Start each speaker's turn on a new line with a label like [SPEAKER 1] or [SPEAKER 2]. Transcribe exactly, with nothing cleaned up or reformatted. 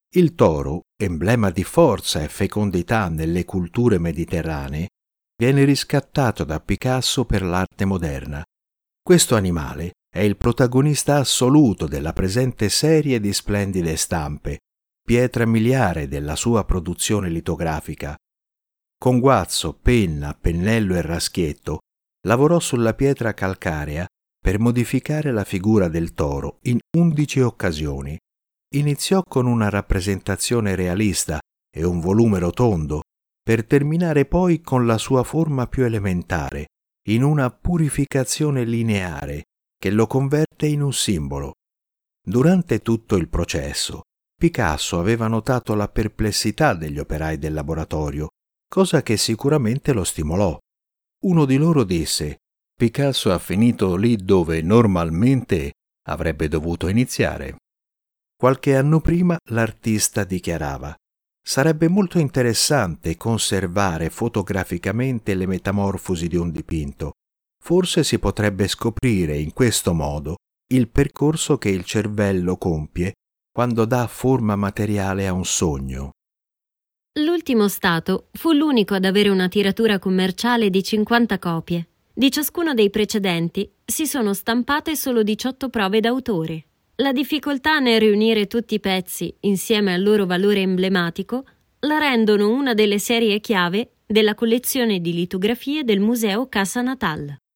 [SPEAKER 1] Il toro, emblema di forza e fecondità nelle culture mediterranee, viene riscattato da Picasso per l'arte moderna. Questo animale è il protagonista assoluto della presente serie di splendide stampe, pietra miliare della sua produzione litografica. Con guazzo, penna, pennello e raschietto lavorò sulla pietra calcarea per modificare la figura del toro in undici occasioni. Iniziò con una rappresentazione realista e un volume rotondo, per terminare poi con la sua forma più elementare, in una purificazione lineare che lo converte in un simbolo. Durante tutto il processo, Picasso aveva notato la perplessità degli operai del laboratorio, cosa che sicuramente lo stimolò. Uno di loro disse: «Picasso ha finito lì dove normalmente avrebbe dovuto iniziare». Qualche anno prima l'artista dichiarava: «Sarebbe molto interessante conservare fotograficamente le metamorfosi di un dipinto. Forse si potrebbe scoprire in questo modo il percorso che il cervello compie quando dà forma materiale a un sogno».
[SPEAKER 2] L'ultimo stato fu l'unico ad avere una tiratura commerciale di cinquanta copie. Di ciascuno dei precedenti si sono stampate solo diciotto prove d'autore. La difficoltà nel riunire tutti i pezzi insieme al loro valore emblematico la rendono una delle serie chiave della collezione di litografie del Museo Casa Natal.